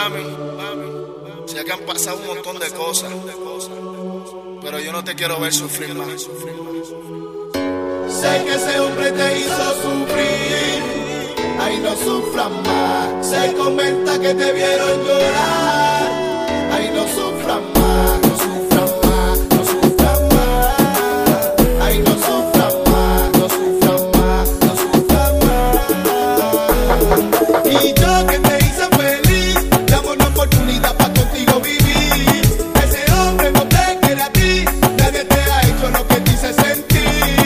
Mami, sé que han pasado un montón de cosas, pero yo no te quiero ver sufrir más. Sé que ese hombre te hizo sufrir, ay, no sufras más. Se comenta que te vieron llorar, ay, no sufras más, no sufras más, no sufras más, ay, no sufras más, no sufras más, no sufras más. Y yo que te hice feliz, dame una oportunidad para contigo vivir. Ese hombre no te quiere a ti, nadie te ha hecho lo que te hice sentir.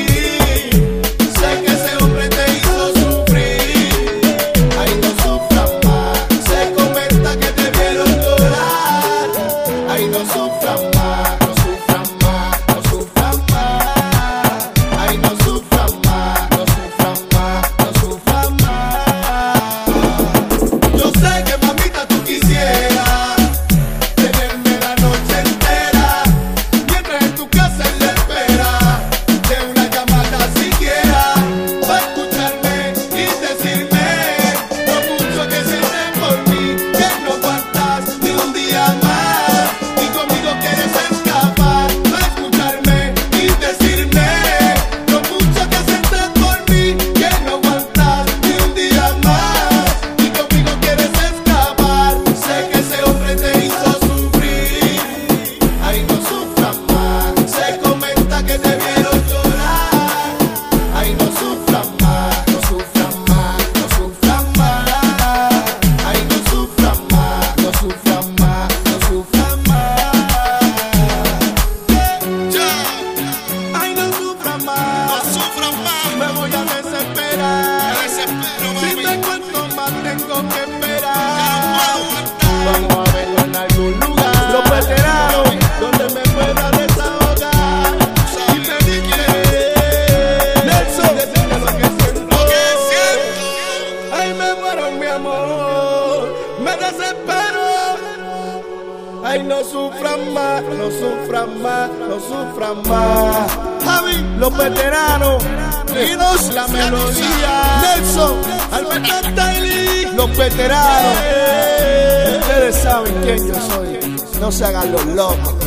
Vamos a verlo en algún lugar, los veteranos, donde me pueda desahogar y pedirle, Nelson, decirle lo que siento. Ay, me muero, mi amor, me desespero. Ay, no sufran más, no sufran más, no sufran más. Javi, los veteranos, y la melodía. Nelson, Alberto Taylor, los veteranos. Ustedes saben quién yo soy, no se hagan los locos.